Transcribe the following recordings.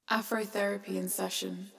Afrotherapy in session.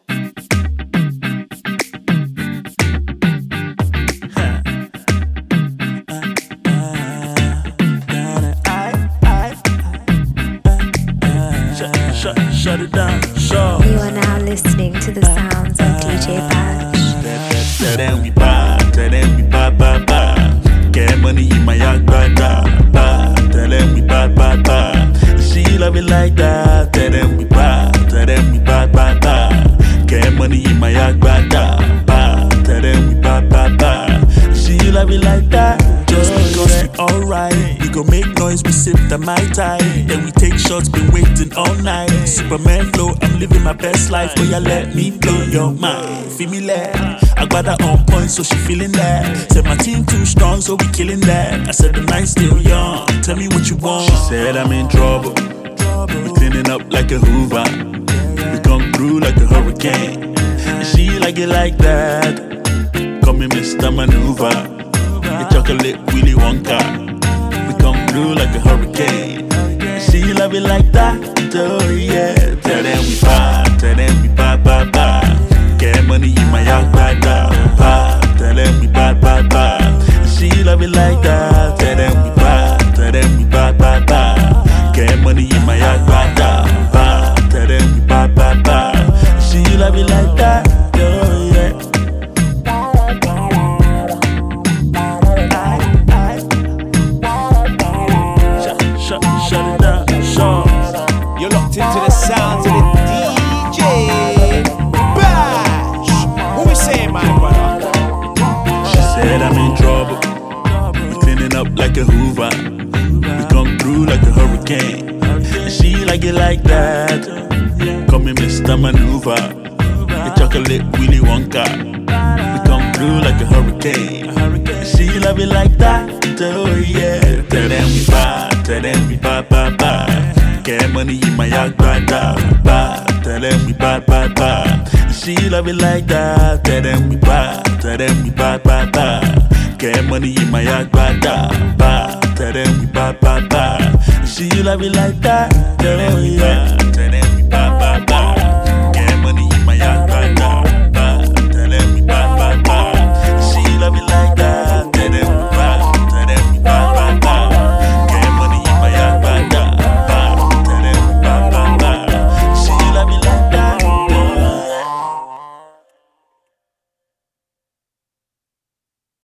Shut it down, sure. You are now listening to the sounds of DJ Bash. Tell them we bad, tell them we bad, bad, bad. Get money in my yard, bad, bad. Tell them we bad, bad, bad. She love it like that. Tell them we bad, tell them we bad, bad, bad. Get money in my yard, bad, bad. Tell them we bad, bad, bad. She love it like that. Just because we alright, we go make noise, we sip the Mai Tai. Then we take shots, been waiting all night. Superman flow, I'm living my best life. Boy, you let me blow your mind. Feel me like I got her on point, so she feeling that. Said my team too strong, so we killing that. I said the night's still young, tell me what you want. She said I'm in trouble, we cleaning up like a Hoover. We come through like a hurricane, and she like it like that. Call me Mr. Maneuver. The chocolate Willy Wonka. We come through like a hurricane. She love it like that, oh yeah. Tell them we bad, tell them we bad, bad, bad. Get money in my yard, bad, bad. Tell them we bad, bad, bad. She love it like that. Tell them we bad, tell them we bad, bad, bad. Get money in my yard, bad, bad. Tell them we bad, bad, bad. She love it like that, oh yeah. Shut it down, sure. You're locked into the sounds of the DJ Bash. What we saying, my brother? She said I'm in trouble. We cleaning up like a Hoover. We come through like a hurricane. And she like it like that. Call me Mr. Maneuver. The chocolate Willy Wonka. We come through like a hurricane. And she love it like that. Oh yeah. Tell them we bad, tell them we bad, bad, bad. Get money in my yard, bad, bad. Tell them we bad, bad, bad. She love it like that. Tell them we bad, tell them we bad, bad, bad. Get money in my yard, bad, bad. Tell them we bad, bad, bad. She love it like that. Tell them we bad.